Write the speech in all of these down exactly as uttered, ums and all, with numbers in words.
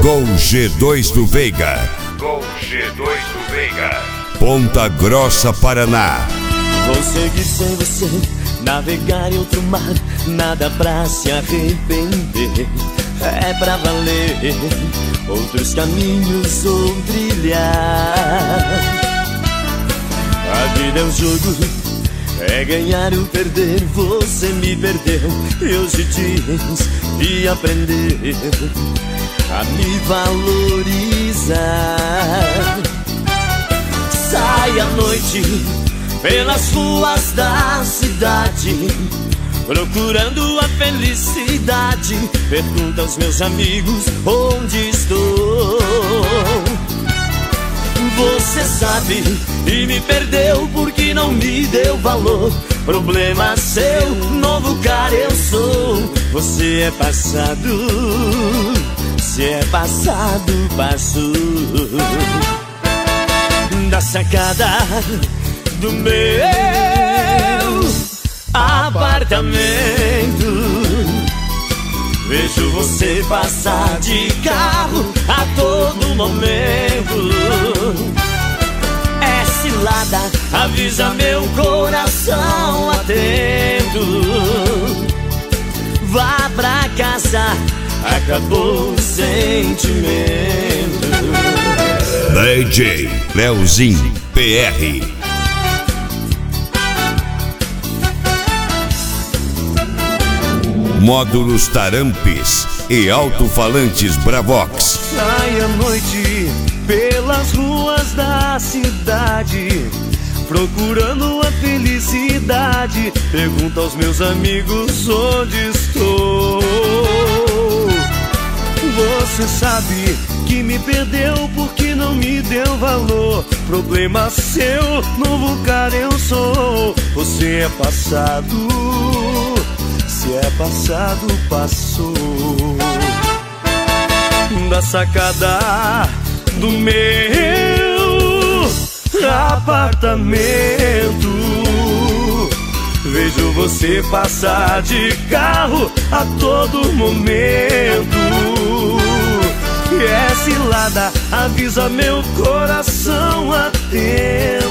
Gol G dois do Veiga. Gol G dois do Veiga. Ponta Grossa, Paraná. Vou seguir sem você, navegar em outro mar, nada pra se arrepender. É pra valer, outros caminhos vou trilhar. A vida é um jogo, é ganhar ou perder. Você me perdeu e hoje diz e aprender a me valorizar. Sai à noite pelas ruas da cidade, procurando a felicidade. Pergunta aos meus amigos onde estou. Você sabe e me perdeu porque não me deu valor. Problema seu, novo cara eu sou. Você é passado, se é passado, passou. Da sacada do meu apartamento, vejo você passar de carro a todo momento. É cilada, avisa meu coração atento. Vá pra casa, acabou o sentimento. D J Leozinho P R. Módulos Tarampes e alto-falantes Bravox. Sai à noite pelas ruas da cidade, procurando a felicidade. Pergunta aos meus amigos onde estou. Você sabe que me perdeu porque não me deu valor. Problema seu, novo cara eu sou. Você é passado, se é passado, passou. Da sacada do meu apartamento, vejo você passar de carro a todo momento. E é cilada, avisa meu coração atento.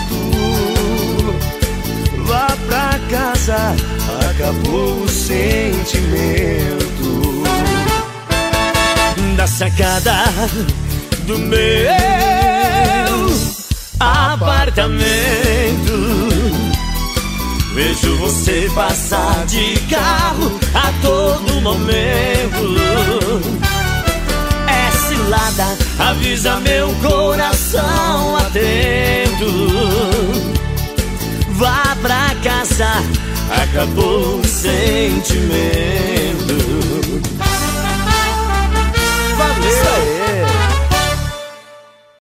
Vá pra casa, acabou o sentimento. Da sacada do meu apartamento, vejo você passar de carro a todo momento. É cilada, avisa meu coração atento. Vá pra casa, acabou o sentimento.